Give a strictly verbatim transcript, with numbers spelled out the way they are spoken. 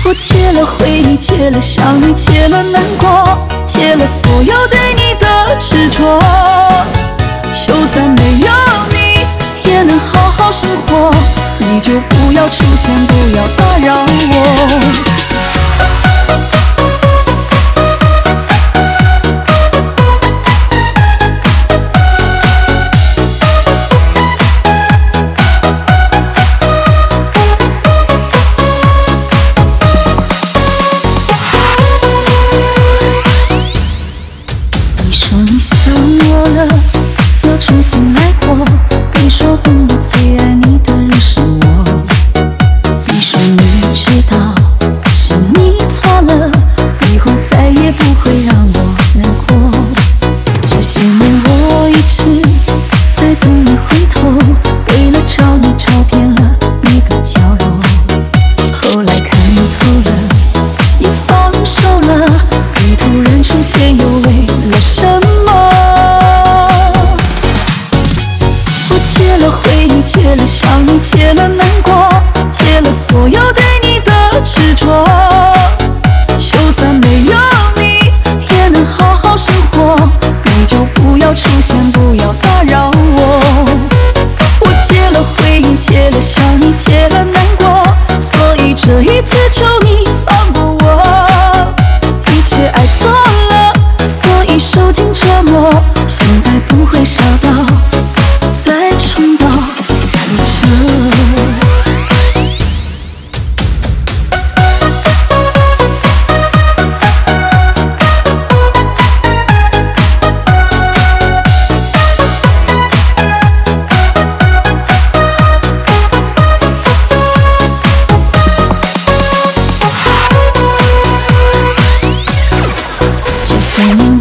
我戒了回忆，戒了想你，戒了难过，戒了所有对你的执着。就算没有你，也能好好生活。你就不要出现，不要打扰我。你说你想我了，要重新来过。你说懂得最爱你的人是我。你说你知道是你错了，以后再也不会让我难过。这些年我一直在等你回头，为了找你找遍了每个角落。后来看你透了，也放手了，你突然出现又为了什么？我戒了回忆，戒了想你，戒了难过，戒了所有对你的执着。就算没有你，也能好好生活。你就不要出现，不要打扰我。我戒了回忆，戒了想你，戒了难过，所以这一次求你放过我。一切爱错了，所以受尽折磨，现在不会傻到再重蹈覆辙。这些年